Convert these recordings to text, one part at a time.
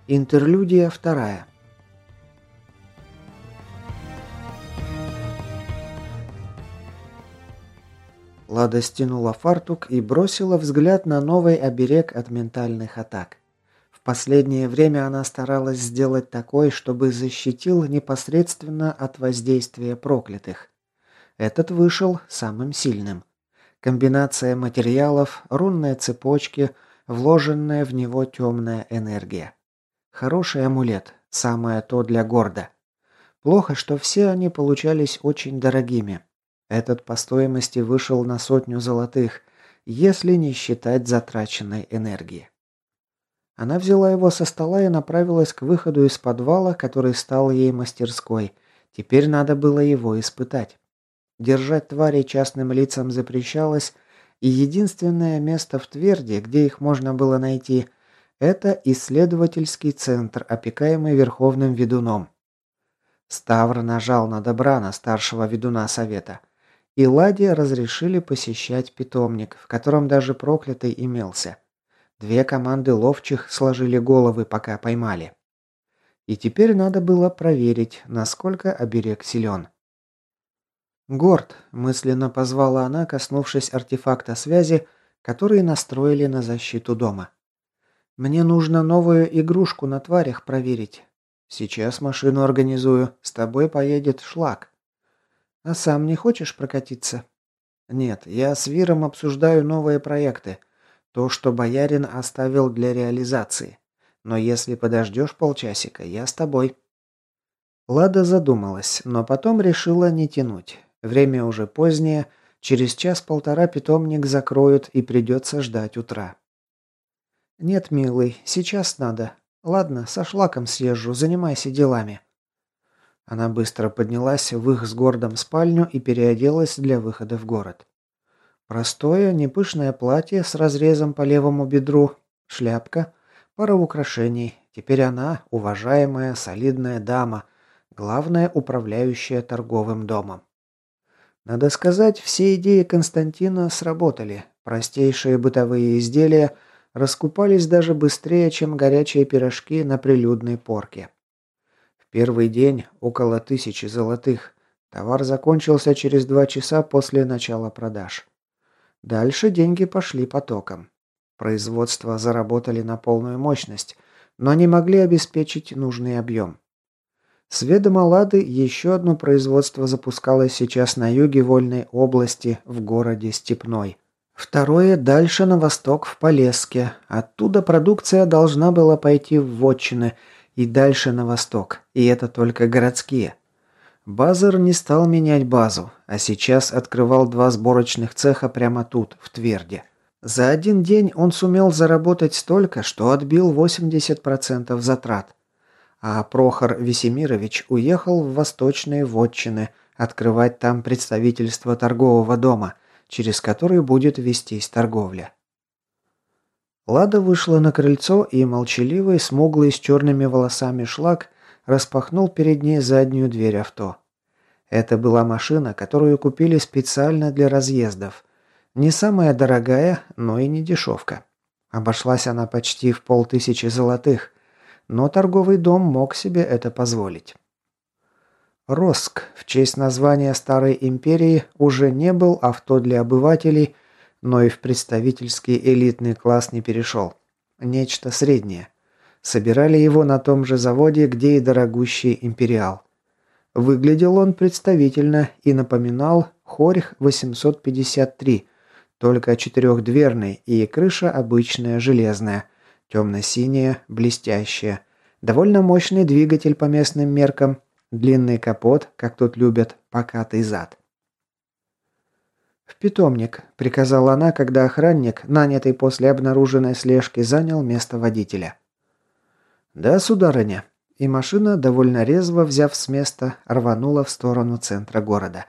Интерлюдия вторая. Лада стянула фартук и бросила взгляд на новый оберег от ментальных атак. В последнее время она старалась сделать такой, чтобы защитил непосредственно от воздействия проклятых. Этот вышел самым сильным. Комбинация материалов, рунные цепочки, вложенная в него темная энергия. Хороший амулет, самое то для Горда. Плохо, что все они получались очень дорогими. Этот по стоимости вышел на 100 золотых, если не считать затраченной энергии. Она взяла его со стола и направилась к выходу из подвала, который стал ей мастерской. Теперь надо было его испытать. Держать тварей частным лицам запрещалось, и единственное место в Тверде, где их можно было найти, это исследовательский центр, опекаемый Верховным Ведуном. Ставр нажал на Добрана, старшего ведуна совета, и Ладе разрешили посещать питомник, в котором даже проклятый имелся. 2 команды ловчих сложили головы, пока поймали. И теперь надо было проверить, насколько оберег силен. «Горд», – мысленно позвала она, коснувшись артефакта связи, который настроили на защиту дома. «Мне нужно новую игрушку на тварях проверить. Сейчас машину организую, с тобой поедет Шлак. А сам не хочешь прокатиться?» «Нет, я с Виром обсуждаю новые проекты. То, что боярин оставил для реализации. Но если подождешь полчасика, я с тобой». Лада задумалась, но потом решила не тянуть. Время уже позднее, через час-полтора питомник закроют и придется ждать утра. «Нет, милый, сейчас надо. Ладно, со Шлаком съезжу, занимайся делами». Она быстро поднялась в их с Гордом спальню и переоделась для выхода в город. Простое, непышное платье с разрезом по левому бедру, шляпка, пара украшений. Теперь она уважаемая, солидная дама, главная управляющая торговым домом. Надо сказать, все идеи Константина сработали. Простейшие бытовые изделия раскупались даже быстрее, чем горячие пирожки на прилюдной порке. В первый день около 1000 золотых. Товар закончился через 2 часа после начала продаж. Дальше деньги пошли потоком. Производства заработали на полную мощность, но не могли обеспечить нужный объем. С ведома Лады еще одно производство запускалось сейчас на юге Вольной области, в городе Степной. Второе дальше на восток в Полесске. Оттуда продукция должна была пойти в Вотчины и дальше на восток, и это только городские. Базар не стал менять базу, а сейчас открывал 2 сборочных цеха прямо тут, в Тверде. За один день он сумел заработать столько, что отбил 80% затрат. А Прохор Весемирович уехал в восточные вотчины, открывать там представительство торгового дома, через который будет вестись торговля. Лада вышла на крыльцо, и молчаливый, смуглый, с черными волосами Шлак распахнул перед ней заднюю дверь авто. Это была машина, которую купили специально для разъездов. Не самая дорогая, но и не дешевка. Обошлась она почти в 5000 золотых, но торговый дом мог себе это позволить. Роск, в честь названия Старой Империи, уже не был авто для обывателей, но и в представительский элитный класс не перешел. Нечто среднее. Собирали его на том же заводе, где и дорогущий Империал. Выглядел он представительно и напоминал Хорьх 853, только 4-дверный и крыша обычная железная, темно-синяя, блестящая, довольно мощный двигатель по местным меркам, длинный капот, как тут любят, покатый зад. «В питомник», — приказала она, когда охранник, нанятый после обнаруженной слежки, занял место водителя. «Да, сударыня». И машина, довольно резво взяв с места, рванула в сторону центра города.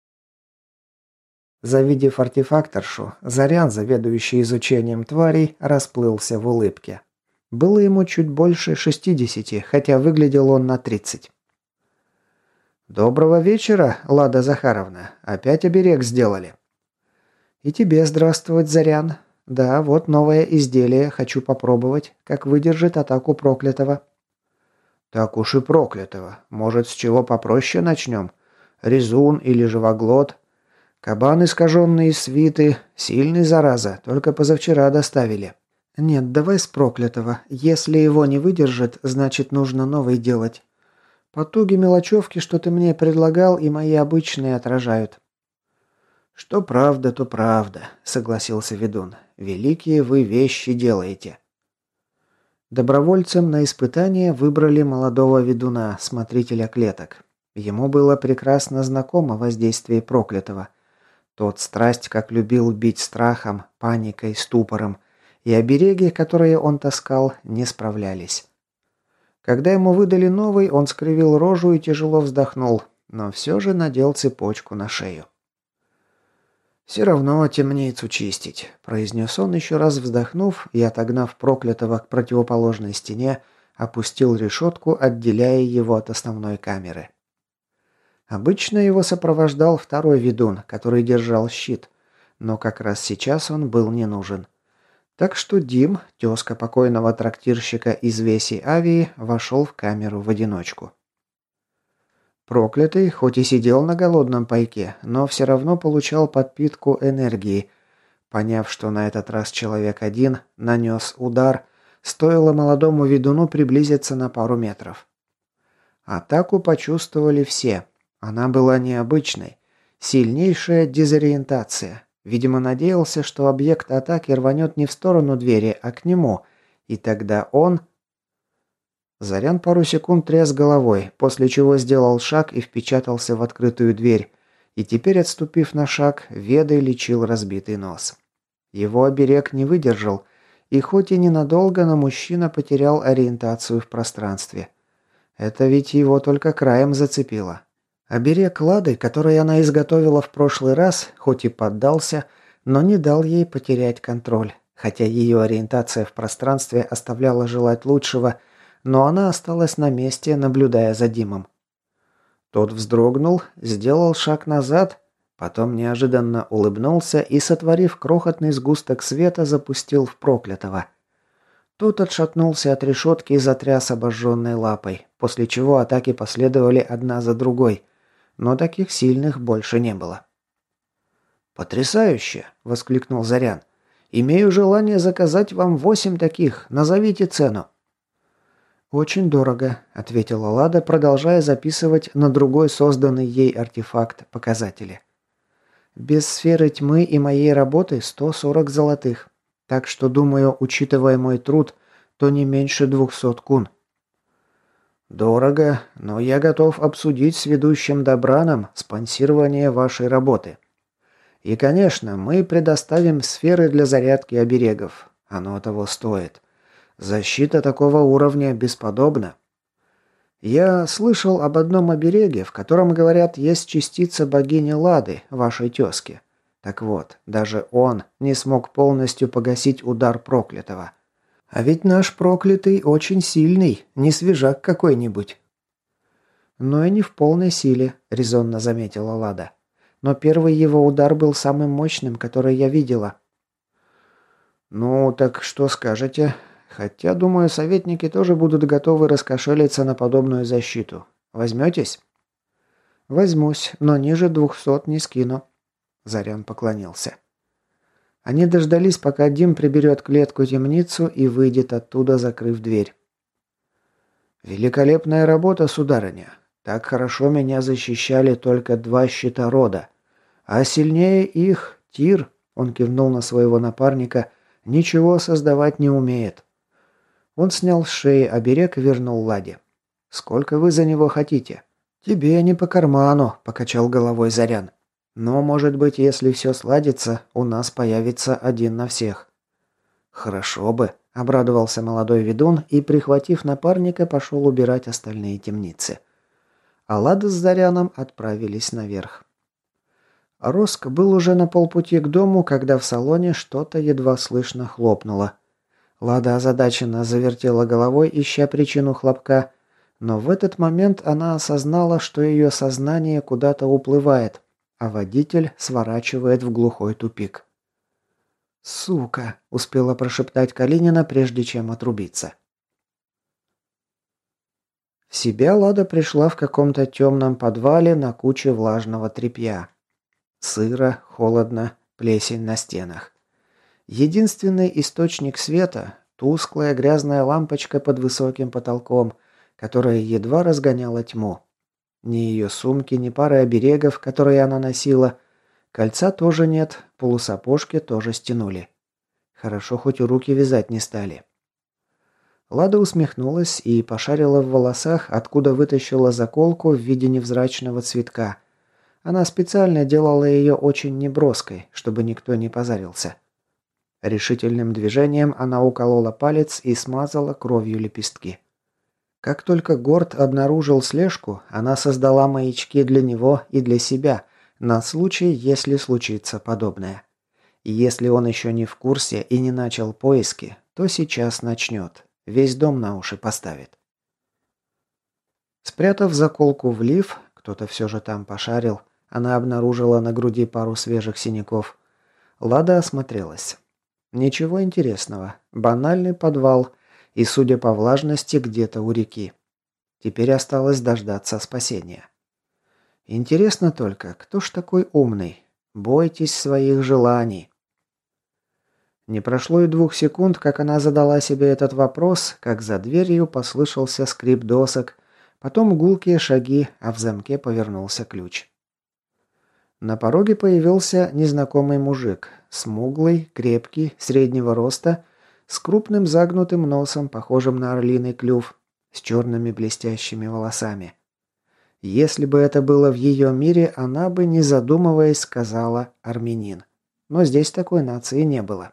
Завидев артефакторшу, Зарян, заведующий изучением тварей, расплылся в улыбке. Было ему чуть больше 60, хотя выглядел он на 30. «Доброго вечера, Лада Захаровна. Опять оберег сделали». «И тебе здравствовать, Зарян. Да, вот новое изделие, хочу попробовать, как выдержит атаку проклятого». «Так уж и проклятого. Может, с чего попроще начнем? Резун или живоглот? Кабан, искаженный из свиты, сильный, зараза, только позавчера доставили». «Нет, давай с проклятого. Если его не выдержит, значит нужно новый делать. Потуги мелочевки, что ты мне предлагал, и мои обычные отражают». «Что правда, то правда», — согласился ведун. «Великие вы вещи делаете». Добровольцем на испытание выбрали молодого ведуна, смотрителя клеток. Ему было прекрасно знакомо воздействие проклятого. Тот страсть как любил бить страхом, паникой, ступором, и обереги, которые он таскал, не справлялись. Когда ему выдали новый, он скривил рожу и тяжело вздохнул, но все же надел цепочку на шею. «Все равно темницу чистить», – произнес он, еще раз вздохнув и, отогнав проклятого к противоположной стене, опустил решетку, отделяя его от основной камеры. Обычно его сопровождал второй ведун, который держал щит, но как раз сейчас он был не нужен. Так что Дим, тезка покойного трактирщика из Веси Авии, вошел в камеру в одиночку. Проклятый, хоть и сидел на голодном пайке, но все равно получал подпитку энергии. Поняв, что на этот раз человек один нанес удар, стоило молодому ведуну приблизиться на пару метров. Атаку почувствовали все. Она была необычной. Сильнейшая дезориентация. Видимо, надеялся, что объект атаки рванет не в сторону двери, а к нему, и тогда он... Зарян пару секунд тряс головой, после чего сделал шаг и впечатался в открытую дверь, и теперь, отступив на шаг, ведой лечил разбитый нос. Его оберег не выдержал, и хоть и ненадолго, но мужчина потерял ориентацию в пространстве. Это ведь его только краем зацепило. Оберег Лады, который она изготовила в прошлый раз, хоть и поддался, но не дал ей потерять контроль, хотя ее ориентация в пространстве оставляла желать лучшего, но она осталась на месте, наблюдая за Димом. Тот вздрогнул, сделал шаг назад, потом неожиданно улыбнулся и, сотворив крохотный сгусток света, запустил в проклятого. Тот отшатнулся от решетки и затряс обожженной лапой, после чего атаки последовали одна за другой, но таких сильных больше не было. «Потрясающе!» – воскликнул Зарян. «Имею желание заказать вам 8 таких. Назовите цену». «Очень дорого», — ответила Лада, продолжая записывать на другой созданный ей артефакт показатели. «Без сферы тьмы и моей работы 140 золотых. Так что, думаю, учитывая мой труд, то не меньше 200 кун». «Дорого, но я готов обсудить с ведущим Добраном спонсирование вашей работы. И, конечно, мы предоставим сферы для зарядки оберегов. Оно того стоит. Защита такого уровня бесподобна. Я слышал об одном обереге, в котором, говорят, есть частица богини Лады, вашей тезки. Так вот, даже он не смог полностью погасить удар проклятого. А ведь наш проклятый очень сильный, не свежак какой-нибудь». «Но и не в полной силе», — резонно заметила Лада. «Но первый его удар был самым мощным, который я видела». «Ну, так что скажете? Хотя, думаю, советники тоже будут готовы раскошелиться на подобную защиту. Возьметесь?» «Возьмусь, но ниже 200 не скину». Зарян поклонился. Они дождались, пока Дим приберет клетку-темницу и выйдет оттуда, закрыв дверь. «Великолепная работа, сударыня. Так хорошо меня защищали только 2 щита рода. А сильнее их Тир, он кивнул на своего напарника, ничего создавать не умеет». Он снял с шеи оберег и вернул Ладе. «Сколько вы за него хотите?» «Тебе не по карману», – покачал головой Зарян. «Но, может быть, если все сладится, у нас появится один на всех». «Хорошо бы», – обрадовался молодой ведун и, прихватив напарника, пошел убирать остальные темницы. А Лада с Заряном отправились наверх. Роск был уже на полпути к дому, когда в салоне что-то едва слышно хлопнуло. Лада озадаченно завертела головой, ища причину хлопка, но в этот момент она осознала, что ее сознание куда-то уплывает, а водитель сворачивает в глухой тупик. «Сука!» – успела прошептать Калинина, прежде чем отрубиться. В себя Лада пришла в каком-то темном подвале на куче влажного тряпья. Сыро, холодно, плесень на стенах. Единственный источник света – тусклая грязная лампочка под высоким потолком, которая едва разгоняла тьму. Ни ее сумки, ни пары оберегов, которые она носила. Кольца тоже нет, полусапожки тоже стянули. Хорошо, хоть руки вязать не стали. Лада усмехнулась и пошарила в волосах, откуда вытащила заколку в виде невзрачного цветка. Она специально делала ее очень неброской, чтобы никто не позарился. Решительным движением она уколола палец и смазала кровью лепестки. Как только Горд обнаружил слежку, она создала маячки для него и для себя, на случай, если случится подобное. И если он еще не в курсе и не начал поиски, то сейчас начнет. Весь дом на уши поставит. Спрятав заколку в лиф, кто-то все же там пошарил, она обнаружила на груди пару свежих синяков. Лада осмотрелась. Ничего интересного. Банальный подвал. И, судя по влажности, где-то у реки. Теперь осталось дождаться спасения. Интересно только, кто ж такой умный? Бойтесь своих желаний. Не прошло и 2 секунд, как она задала себе этот вопрос, как за дверью послышался скрип досок, потом гулкие шаги, а в замке повернулся ключ. На пороге появился незнакомый мужик, смуглый, крепкий, среднего роста, с крупным загнутым носом, похожим на орлиный клюв, с черными блестящими волосами. Если бы это было в ее мире, она бы, не задумываясь, сказала «армянин». Но здесь такой нации не было.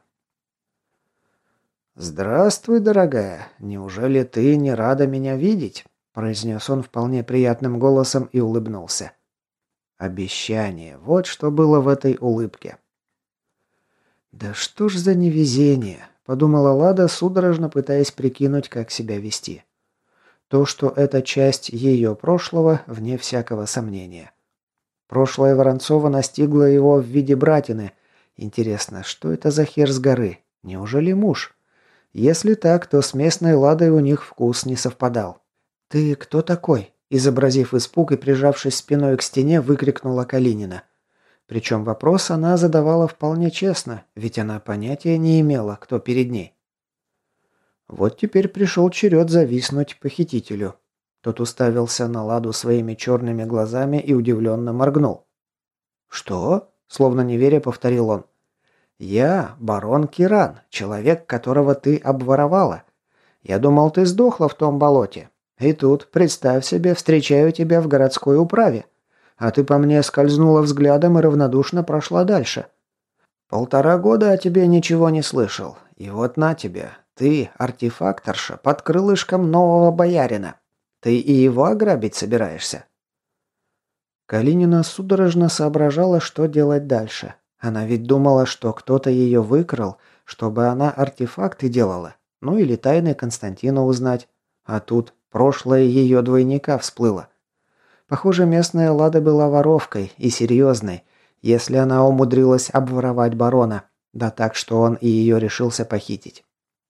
«Здравствуй, дорогая. Неужели ты не рада меня видеть?» – произнес он вполне приятным голосом и улыбнулся. Обещание. Вот что было в этой улыбке. «Да что ж за невезение!» – подумала Лада, судорожно пытаясь прикинуть, как себя вести. То, что это часть ее прошлого, вне всякого сомнения. Прошлое Воронцова настигло его в виде братины. Интересно, что это за хер с горы? Неужели муж? Если так, то с местной Ладой у них вкус не совпадал. «Ты кто такой?» – изобразив испуг и прижавшись спиной к стене, выкрикнула Калинина. Причем вопрос она задавала вполне честно, ведь она понятия не имела, кто перед ней. Вот теперь пришел черед зависнуть похитителю. Тот уставился на Ладу своими черными глазами и удивленно моргнул. «Что?» – словно не веря, повторил он. «Я барон Киран, человек, которого ты обворовала. Я думал, ты сдохла в том болоте. И тут, представь себе, встречаю тебя в городской управе. А ты по мне скользнула взглядом и равнодушно прошла дальше. 1,5 года о тебе ничего не слышал. И вот на тебе. Ты артефакторша под крылышком нового боярина. Ты и его ограбить собираешься?» Калинина судорожно соображала, что делать дальше. Она ведь думала, что кто-то ее выкрал, чтобы она артефакты делала. Ну или тайны Константина узнать. А тут прошлое ее двойника всплыло. Похоже, местная Лада была воровкой и серьезной, если она умудрилась обворовать барона, да так, что он и ее решился похитить.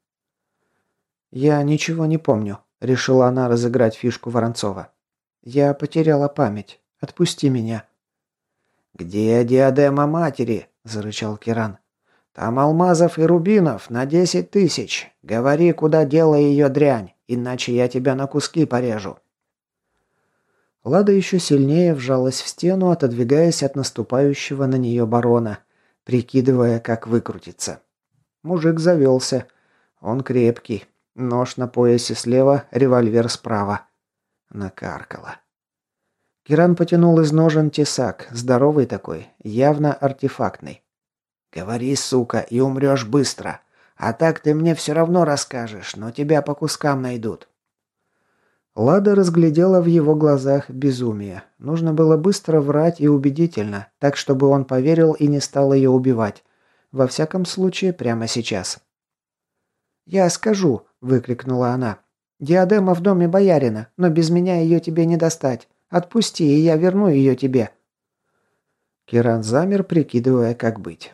«Я ничего не помню», — решила она разыграть фишку Воронцова. «Я потеряла память. Отпусти меня». «Где диадема матери?» – зарычал Киран. «Там алмазов и рубинов на 10 000. Говори, куда дела ее дрянь, иначе я тебя на куски порежу». Лада еще сильнее вжалась в стену, отодвигаясь от наступающего на нее барона, прикидывая, как выкрутиться. Мужик завелся. Он крепкий. Нож на поясе слева, револьвер справа. Накаркала. Киран потянул из ножен тесак, здоровый такой, явно артефактный. «Говори, сука, и умрешь быстро. А так ты мне все равно расскажешь, но тебя по кускам найдут». Лада разглядела в его глазах безумие. Нужно было быстро врать и убедительно, так чтобы он поверил и не стал ее убивать. Во всяком случае, прямо сейчас. «Я скажу», — выкрикнула она. «Диадема в доме боярина, но без меня ее тебе не достать. Отпусти, и я верну ее тебе». Киран замер, прикидывая, как быть.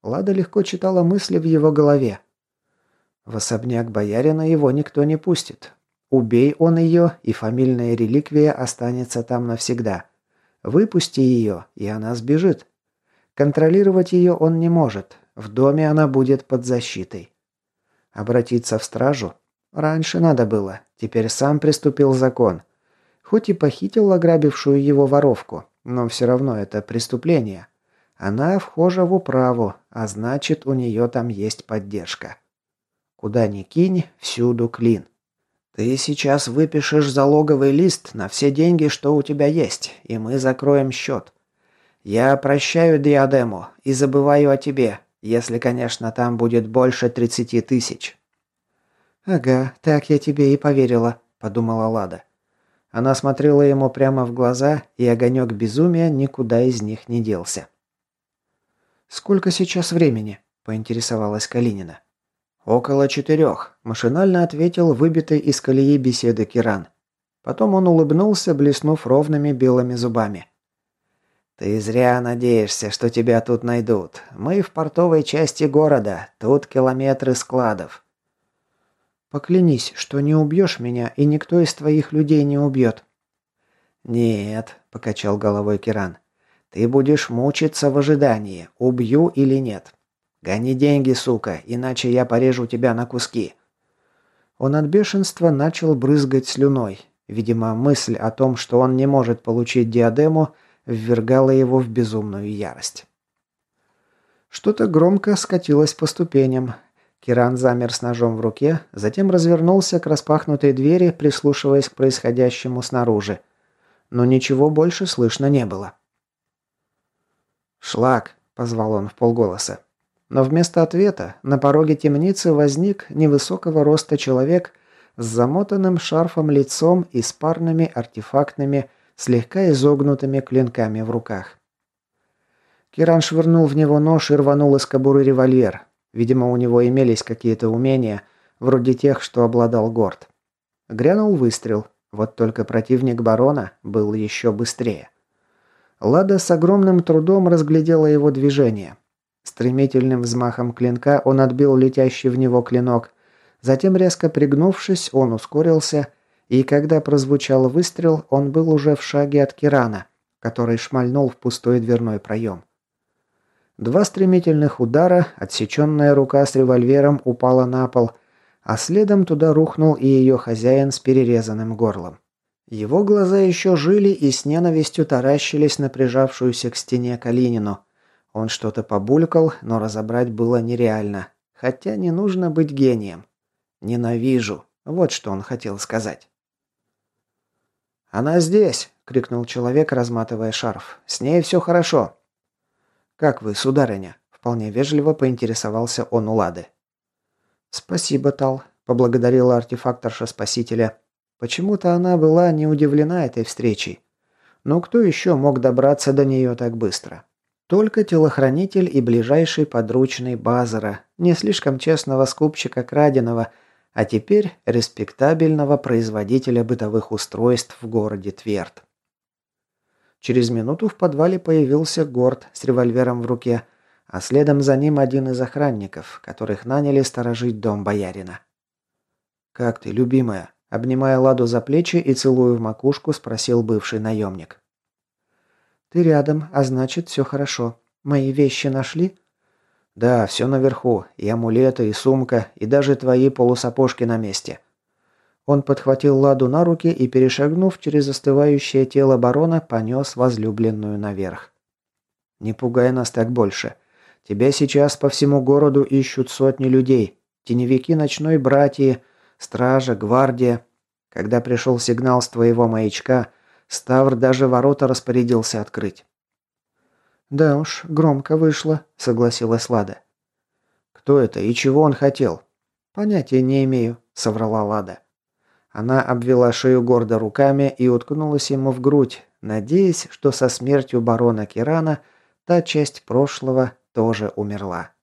Лада легко читала мысли в его голове. В особняк боярина его никто не пустит. Убей он ее, и фамильная реликвия останется там навсегда. Выпусти ее, и она сбежит. Контролировать ее он не может. В доме она будет под защитой. Обратиться в стражу? Раньше надо было. Теперь сам приступил закон. Хоть и похитил ограбившую его воровку, но все равно это преступление. Она вхожа в управу, а значит, у нее там есть поддержка. Куда ни кинь, всюду клин. Ты сейчас выпишешь залоговый лист на все деньги, что у тебя есть, и мы закроем счет. Я прощаю диадему и забываю о тебе, если, конечно, там будет больше 30 тысяч». «Ага, так я тебе и поверила», – подумала Лада. Она смотрела ему прямо в глаза, и огонек безумия никуда из них не делся. «Сколько сейчас времени?» – поинтересовалась Калинина. «Около 4», – машинально ответил выбитый из колеи беседы Киран. Потом он улыбнулся, блеснув ровными белыми зубами. «Ты зря надеешься, что тебя тут найдут. Мы в портовой части города, тут километры складов». «Поклянись, что не убьешь меня, и никто из твоих людей не убьет». «Нет», – покачал головой Киран. «Ты будешь мучиться в ожидании, убью или нет. Гони деньги, сука, иначе я порежу тебя на куски». Он от бешенства начал брызгать слюной. Видимо, мысль о том, что он не может получить диадему, ввергала его в безумную ярость. Что-то громко скатилось по ступеням. Киран замер с ножом в руке, затем развернулся к распахнутой двери, прислушиваясь к происходящему снаружи. Но ничего больше слышно не было. «Шлак!» – позвал он вполголоса. Но вместо ответа на пороге темницы возник невысокого роста человек с замотанным шарфом лицом и с парными артефактными, слегка изогнутыми клинками в руках. Киран швырнул в него нож и рванул из кобуры револьвер. Видимо, у него имелись какие-то умения, вроде тех, что обладал Горд. Грянул выстрел, вот только противник барона был еще быстрее. Лада с огромным трудом разглядела его движение. Стремительным взмахом клинка он отбил летящий в него клинок, затем, резко пригнувшись, он ускорился, и когда прозвучал выстрел, он был уже в шаге от Кирана, который шмальнул в пустой дверной проем. Два стремительных удара, отсеченная рука с револьвером упала на пол, а следом туда рухнул и ее хозяин с перерезанным горлом. Его глаза еще жили и с ненавистью таращились на прижавшуюся к стене Калинину. Он что-то побулькал, но разобрать было нереально, хотя не нужно быть гением. «Ненавижу», вот что он хотел сказать. «Она здесь!» – крикнул человек, разматывая шарф. «С ней все хорошо!» «Как вы, сударыня?» – вполне вежливо поинтересовался он у Лады. «Спасибо, Тал», – поблагодарила артефакторша спасителя. Почему-то она была не удивлена этой встречей. Но кто еще мог добраться до нее так быстро? Только телохранитель и ближайший подручный Базара, не слишком честного скупщика краденого, а теперь респектабельного производителя бытовых устройств в городе Тверд. Через минуту в подвале появился Горд с револьвером в руке, а следом за ним один из охранников, которых наняли сторожить дом боярина. «Как ты, любимая?» – обнимая Ладу за плечи и целуя в макушку, спросил бывший наемник. «Ты рядом, а значит, все хорошо. Мои вещи нашли?» «Да, все наверху. И амулеты, и сумка, и даже твои полусапожки на месте». Он подхватил Ладу на руки и, перешагнув через остывающее тело барона, понес возлюбленную наверх. «Не пугай нас так больше. Тебя сейчас по всему городу ищут сотни людей. Теневики ночной братьи, стража, гвардия. Когда пришел сигнал с твоего маячка, Ставр даже ворота распорядился открыть». «Да уж, громко вышло», — согласилась Лада. «Кто это и чего он хотел?» «Понятия не имею», — соврала Лада. Она обвела шею гордо руками и уткнулась ему в грудь, надеясь, что со смертью барона Кирана та часть прошлого тоже умерла.